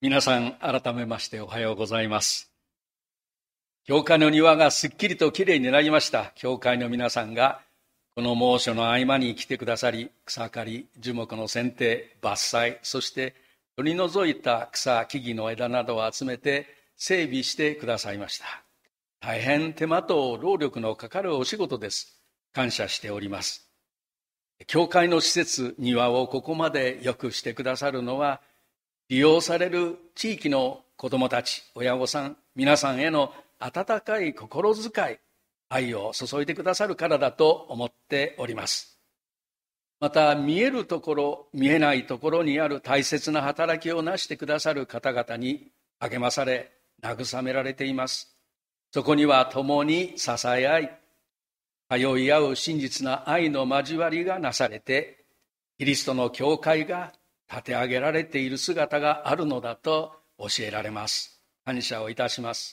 皆さん、改めましておはようございます。教会の庭がすっきりときれいになりました。教会の皆さんがこの猛暑の合間に来てくださり、草刈り、樹木の剪定、伐採、そして取り除いた草、木々の枝などを集めて整備してくださいました。大変手間と労力のかかるお仕事です。感謝しております。教会の施設、庭をここまで良くしてくださるのは、利用される地域の子どもたち、親御さん、皆さんへの温かい心遣い、愛を注いでくださるからだと思っております。また、見えるところ、見えないところにある大切な働きをなしてくださる方々に励まされ、慰められています。そこには共に支え合い、通い合う真実な愛の交わりがなされて、キリストの教会が立て上げられている姿があるのだと教えられます。感謝をいたします。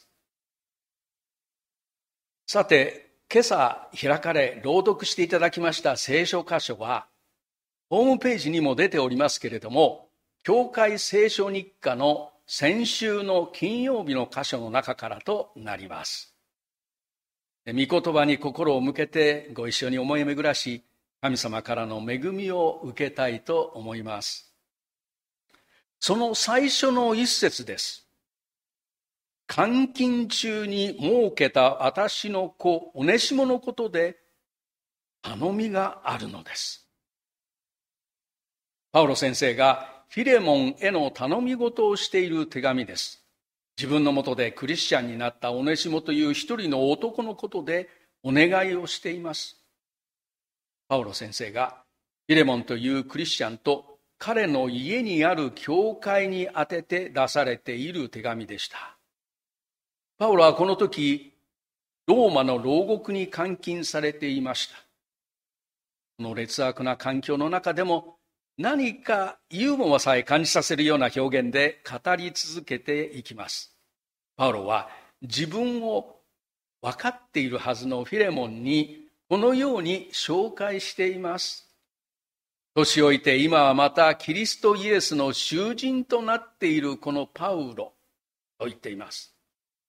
さて、今朝開かれ朗読していただきました聖書箇所は、ホームページにも出ておりますけれども、教会聖書日課の先週の金曜日の箇所の中からとなります。御言葉に心を向けてご一緒に思い巡らし、神様からの恵みを受けたいと思います。その最初の一節です。監禁中に設けた私の子オネシモのことで頼みがあるのです。パウロ先生がフィレモンへの頼み事をしている手紙です。自分のもとでクリスチャンになったオネシモという一人の男のことでお願いをしています。パウロ先生がフィレモンというクリスチャンと彼の家にある教会に宛てて出されている手紙でした。パウロはこの時、ローマの牢獄に監禁されていました。この劣悪な環境の中でも何かユーモアさえ感じさせるような表現で語り続けていきます。パウロは自分を分かっているはずのフィレモンにこのように紹介しています。年老いて今はまたキリストイエスの囚人となっているこのパウロと言っています。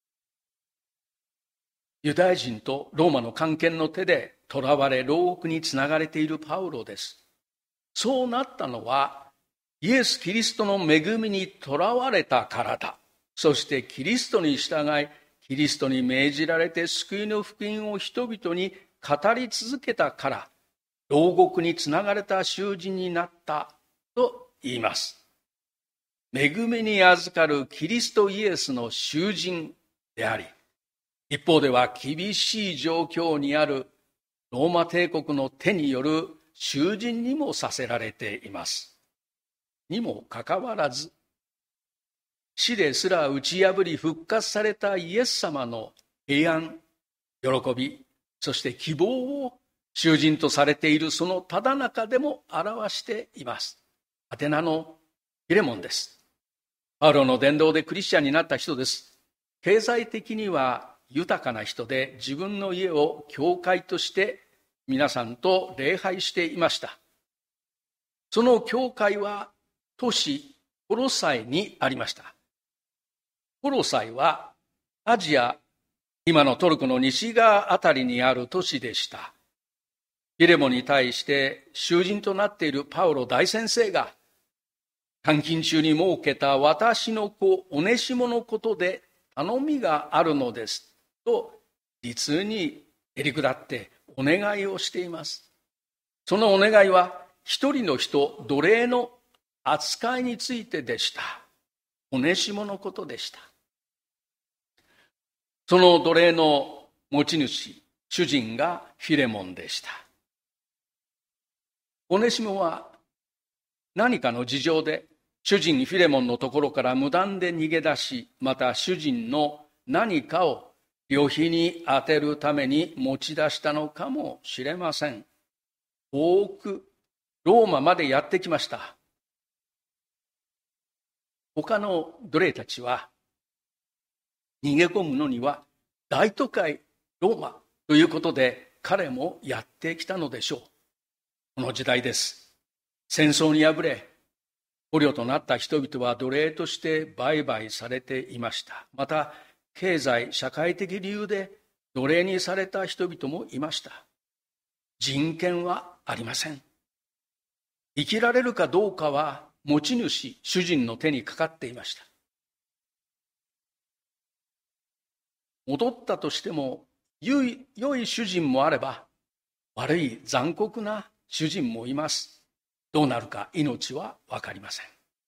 ユダヤ人とローマの官権の手で囚われ牢獄につながれているパウロです。そうなったのはイエス・キリストの恵みにとらわれたからだ。そしてキリストに従い、キリストに命じられて救いの福音を人々に語り続けたから、牢獄につながれた囚人になったと言います。恵みに預かるキリストイエスの囚人であり、一方では厳しい状況にあるローマ帝国の手による囚人にもさせられています。にもかかわらず、死ですら打ち破り復活されたイエス様の平安、喜び、そして希望を囚人とされているそのただ中でも表しています。アテナのフィレモンです。パウロの伝道でクリスチャンになった人です。経済的には豊かな人で、自分の家を教会として皆さんと礼拝していました。その教会は都市コロサイにありました。コロサイはアジア、今のトルコの西側あたりにある都市でした。フィレモンに対して囚人となっているパウロ大先生が、監禁中に設けた私の子オネシモのことで頼みがあるのですと、実にへりくだってお願いをしています。そのお願いは一人の人、奴隷の扱いについてでした。オネシモのことでした。その奴隷の持ち主、主人がフィレモンでした。オネシモは何かの事情で主人フィレモンのところから無断で逃げ出し、また主人の何かを旅費に充てるために持ち出したのかもしれません。遠くローマまでやってきました。他の奴隷たちは逃げ込むのには大都会ローマということで彼もやってきたのでしょう。この時代です。戦争に敗れ捕虜となった人々は奴隷として売買されていました。また、経済、社会的理由で奴隷にされた人々もいました。人権はありません。生きられるかどうかは持ち主、主人の手にかかっていました。戻ったとしても、良い主人もあれば、悪い残酷な主人もいます。どうなるか命はわかりません。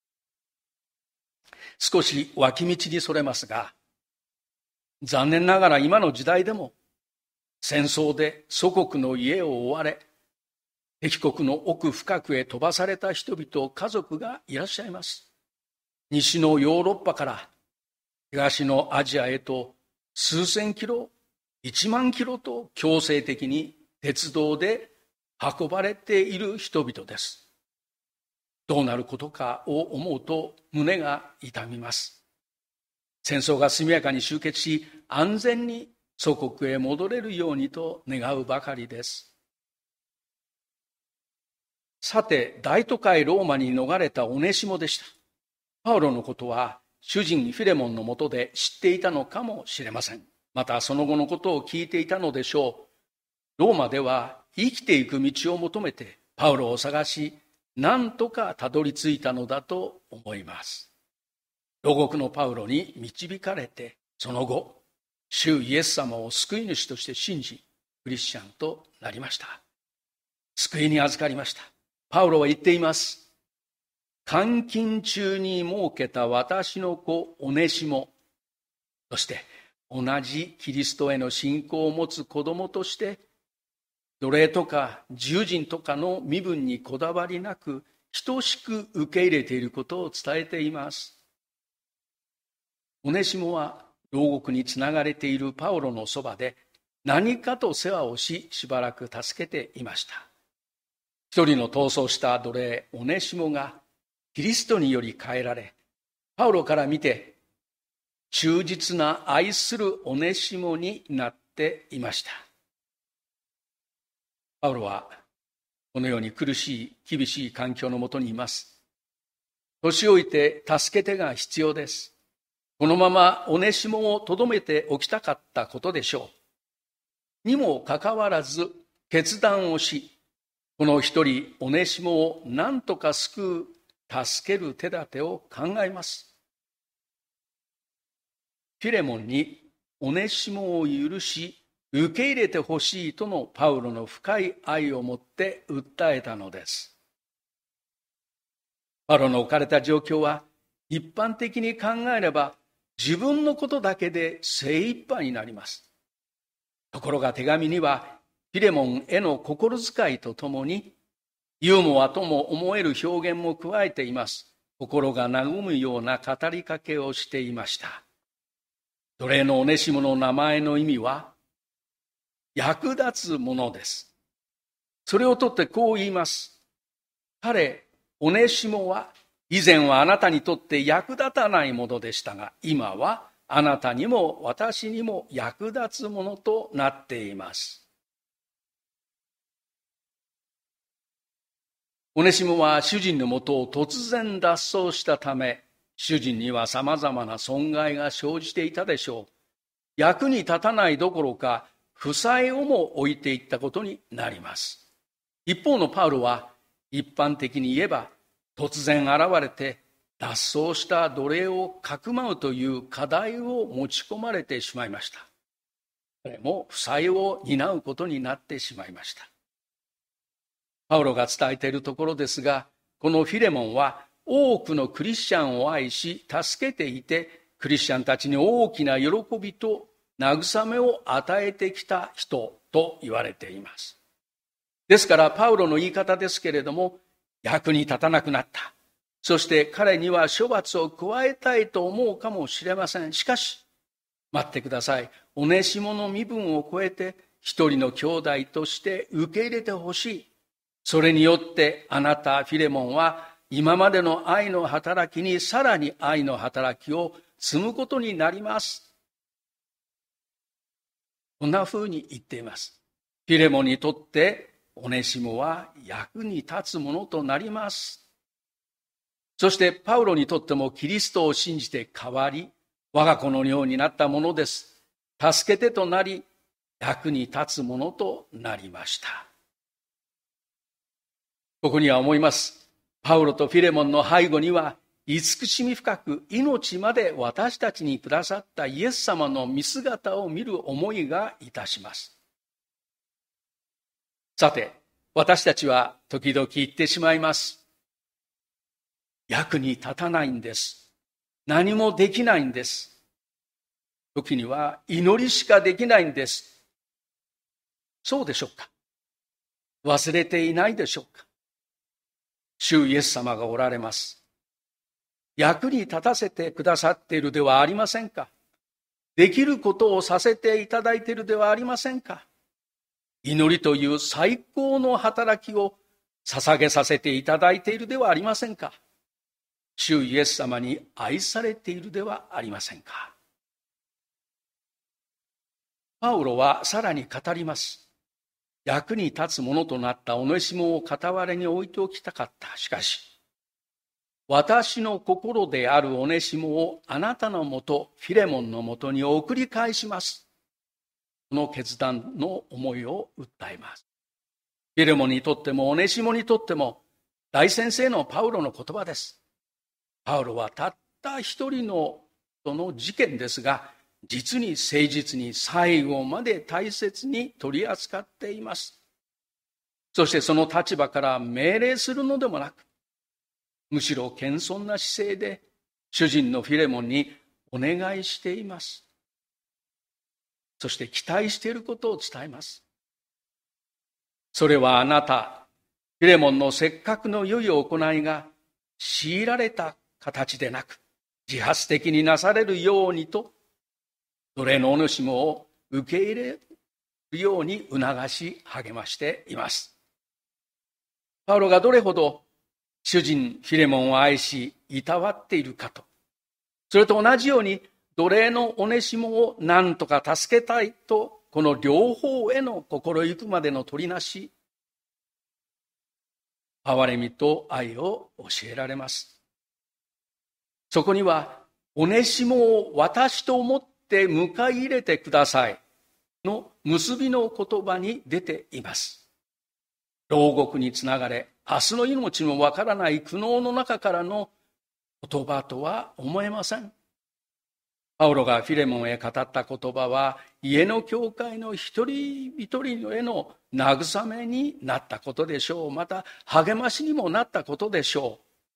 少し脇道にそれますが、残念ながら今の時代でも、戦争で祖国の家を追われ、敵国の奥深くへ飛ばされた人々、家族がいらっしゃいます。西のヨーロッパから東のアジアへと数千キロ、1万キロと強制的に鉄道で運ばれている人々です。どうなることかを思うと胸が痛みます。戦争が速やかに終結し、安全に祖国へ戻れるようにと願うばかりです。さて、大都会ローマに逃れたオネシモでした。パウロのことは主人フィレモンのもとで知っていたのかもしれません。またその後のことを聞いていたのでしょう。ローマでは生きていく道を求めてパウロを探し、なんとかたどり着いたのだと思います。牢獄のパウロに導かれて、その後、主イエス様を救い主として信じ、クリスチャンとなりました。救いに預かりました。パウロは言っています。監禁中に設けた私の子オネシモ、そして同じキリストへの信仰を持つ子供として、奴隷とか従人とかの身分にこだわりなく、等しく受け入れていることを伝えています。オネシモは牢獄につながれているパウロのそばで何かと世話をし、しばらく助けていました。一人の逃走した奴隷オネシモがキリストにより変えられ、パウロから見て忠実な愛するオネシモになっていました。パウロはこのように苦しい厳しい環境のもとにいます。年老いて助け手が必要です。このままオネシモをとどめておきたかったことでしょう。にもかかわらず決断をし、この一人オネシモを何とか救う、助ける手立てを考えます。フィレモンにオネシモを許し、受け入れてほしいとのパウロの深い愛をもって訴えたのです。パウロの置かれた状況は一般的に考えれば自分のことだけで精一杯になります。ところが手紙にはフィレモンへの心遣いとともにユーモアとも思える表現も加えています。心が和むような語りかけをしていました。奴隷のオネシモの名前の意味は役立つものです。それをとってこう言います。彼、オネシモは以前はあなたにとって役立たないものでしたが、今はあなたにも私にも役立つものとなっています。オネシモは主人のもとを突然脱走したため、主人にはさまざまな損害が生じていたでしょう。役に立たないどころか、負債をも置いていったことになります。一方のパウロは一般的に言えば突然現れて脱走した奴隷をかくまうという課題を持ち込まれてしまいました。彼も負債を担うことになってしまいました。パウロが伝えているところですが、このフィレモンは多くのクリスチャンを愛し助けていて、クリスチャンたちに大きな喜びと慰めを与えてきた人と言われています。ですからパウロの言い方ですけれども、役に立たなくなった。そして彼には処罰を加えたいと思うかもしれません。しかし、待ってください。オネシモの身分を超えて一人の兄弟として受け入れてほしい。それによってあなたフィレモンは今までの愛の働きにさらに愛の働きを積むことになります。こんなふうに言っています。フィレモンにとってオネシモは役に立つものとなります。 そしてパウロにとってもキリストを信じて変わり、我が子のようになったものです。助けてとなり、役に立つものとなりました。ここには思います。パウロとフィレモンの背後には、慈しみ深く命まで私たちにくださったイエス様の見姿を見る思いがいたします。さて、私たちは時々言ってしまいます。役に立たないんです。何もできないんです。時には祈りしかできないんです。そうでしょうか？忘れていないでしょうか？主イエス様がおられます。役に立たせてくださっているではありませんか？できることをさせていただいているではありませんか？祈りという最高の働きを捧げさせていただいているではありませんか？主イエス様に愛されているではありませんか？パウロはさらに語ります。役に立つものとなったオネシモを傍らに置いておきたかった。しかし、私の心であるオネシモをあなたのもと、フィレモンのもとに送り返します。この決断の思いを訴えます。フィレモンにとってもオネシモにとっても大先生のパウロの言葉です。パウロはたった一人のその事件ですが、実に誠実に最後まで大切に取り扱っています。そしてその立場から命令するのでもなく、むしろ謙遜な姿勢で主人のフィレモンにお願いしています。そして期待していることを伝えます。それはあなた、フィレモンのせっかくの良い行いが強いられた形でなく、自発的になされるようにと、奴隷のお主を受け入れるように促し励ましています。パウロがどれほど主人フィレモンを愛しいたわっているかと、それと同じように奴隷のオネシモを何とか助けたいと、この両方への心ゆくまでの取りなし、憐れみと愛を教えられます。そこにはオネシモを私と思って迎え入れてくださいの結びの言葉に出ています。牢獄につながれ、明日の命もわからない苦悩の中からの言葉とは思えません。パウロがフィレモンへ語った言葉は、家の教会の一人一人への慰めになったことでしょう。また励ましにもなったことでしょ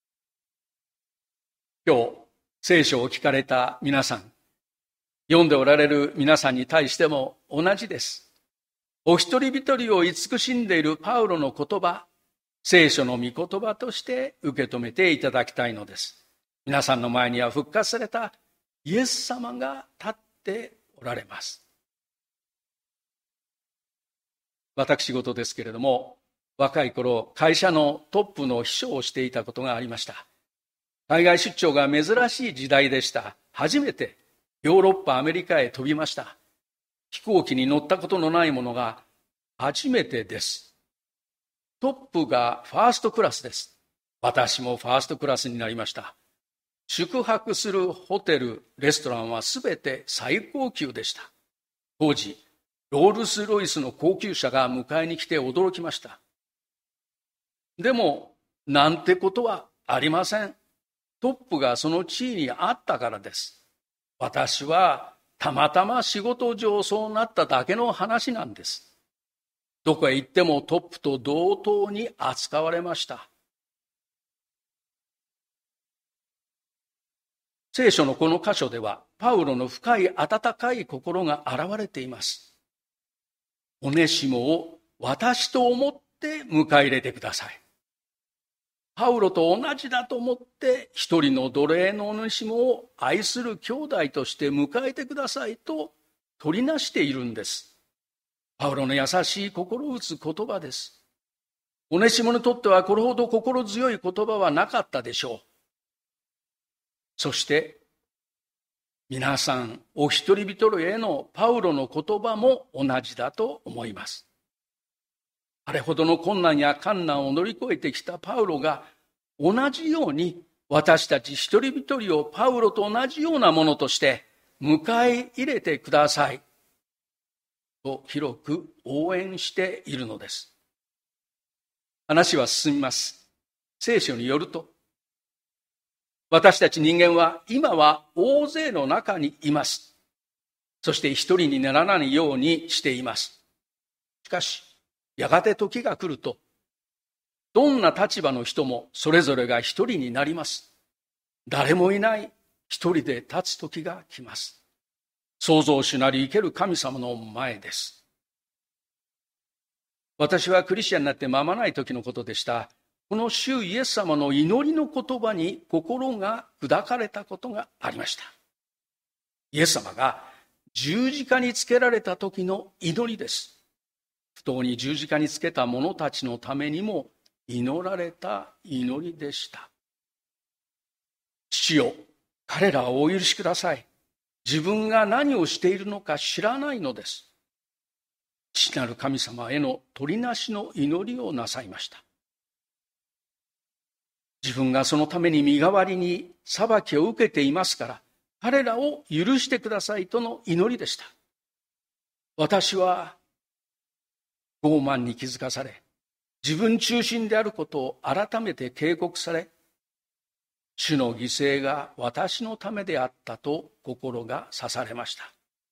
う。今日聖書を聞かれた皆さん、読んでおられる皆さんに対しても同じです。お一人一人を慈しんでいるパウロの言葉、聖書の御言葉として受け止めていただきたいのです。皆さんの前には復活されたイエス様が立っておられます。私事ですけれども、若い頃会社のトップの秘書をしていたことがありました。海外出張が珍しい時代でした。初めてヨーロッパ、アメリカへ飛びました。飛行機に乗ったことのないものが初めてです。トップがファーストクラスです。私もファーストクラスになりました。宿泊するホテル、レストランはすべて最高級でした。当時、ロールスロイスの高級車が迎えに来て驚きました。でも、なんてことはありません。トップがその地位にあったからです。私はたまたま仕事上そうなっただけの話なんです。どこへ行ってもトップと同等に扱われました。聖書のこの箇所では、パウロの深い温かい心が現れています。オネシモを私と思って迎え入れてください。パウロと同じだと思って一人の奴隷のオネシモを愛する兄弟として迎えてくださいと取りなしているんです。パウロの優しい心打つ言葉です。オネシモにとってはこれほど心強い言葉はなかったでしょう。そして皆さんお一人一人へのパウロの言葉も同じだと思います。あれほどの困難や困難を乗り越えてきたパウロが同じように私たち一人一人をパウロと同じようなものとして迎え入れてくださいと広く応援しているのです。話は進みます。聖書によると、私たち人間は今は大勢の中にいます。そして一人にならないようにしています。しかし、やがて時が来ると、どんな立場の人もそれぞれが一人になります。誰もいない一人で立つ時が来ます。創造主なり生ける神様の前です。私はクリスチャンになって間もない時のことでした。この主イエス様の祈りの言葉に心が砕かれたことがありました。イエス様が十字架につけられた時の祈りです。不当に十字架につけた者たちのためにも祈られた祈りでした。父よ、彼らをお許しください。自分が何をしているのか知らないのです。父なる神様への取りなしの祈りをなさいました。自分がそのために身代わりに裁きを受けていますから、彼らを許してくださいとの祈りでした。私は傲慢に気づかされ、自分中心であることを改めて警告され、主の犠牲が私のためであったと心が刺されました。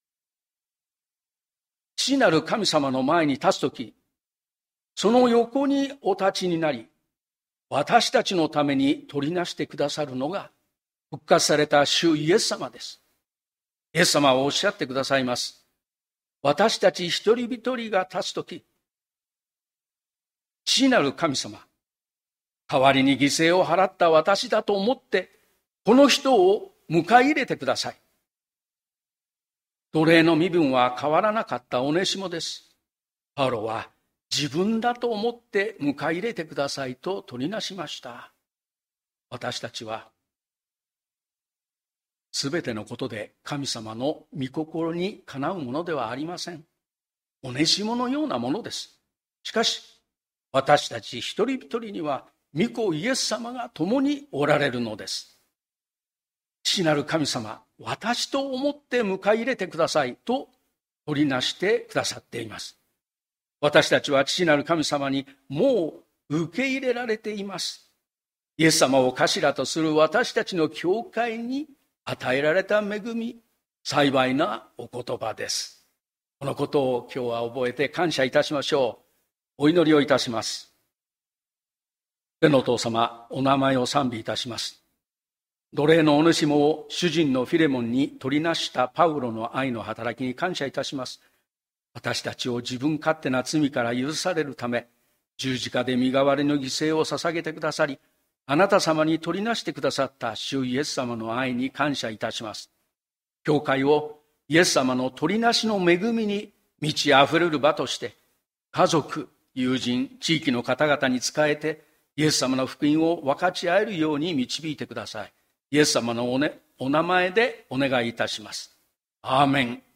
父なる神様の前に立つとき、その横にお立ちになり、私たちのために取りなしてくださるのが復活された主イエス様です。イエス様はおっしゃってくださいます。私たち一人一人が立つとき、父なる神様、代わりに犠牲を払った私だと思って、この人を迎え入れてください。奴隷の身分は変わらなかったオネシモです。パウロは自分だと思って迎え入れてくださいと取りなしました。私たちはすべてのことで神様の御心にかなうものではありません。オネシモのようなものです。しかし私たち一人一人には御子イエス様が共におられるのです。父なる神様、私と思って迎え入れてくださいと取りなしてくださっています。私たちは父なる神様にもう受け入れられています。イエス様を頭とする私たちの教会に与えられた恵み、幸いなお言葉です。このことを今日は覚えて感謝いたしましょう。お祈りをいたします。天のお父様、お名前を賛美いたします。奴隷のオネシモを主人のフィレモンに取りなしたパウロの愛の働きに感謝いたします。私たちを自分勝手な罪から許されるため、十字架で身代わりの犠牲を捧げてくださり、あなた様に取りなしてくださった主イエス様の愛に感謝いたします。教会をイエス様の取りなしの恵みに満ち溢れる場として、家族、友人、地域の方々に仕えて、イエス様の福音を分かち合えるように導いてください。イエス様のお名前でお願いいたします。アーメン。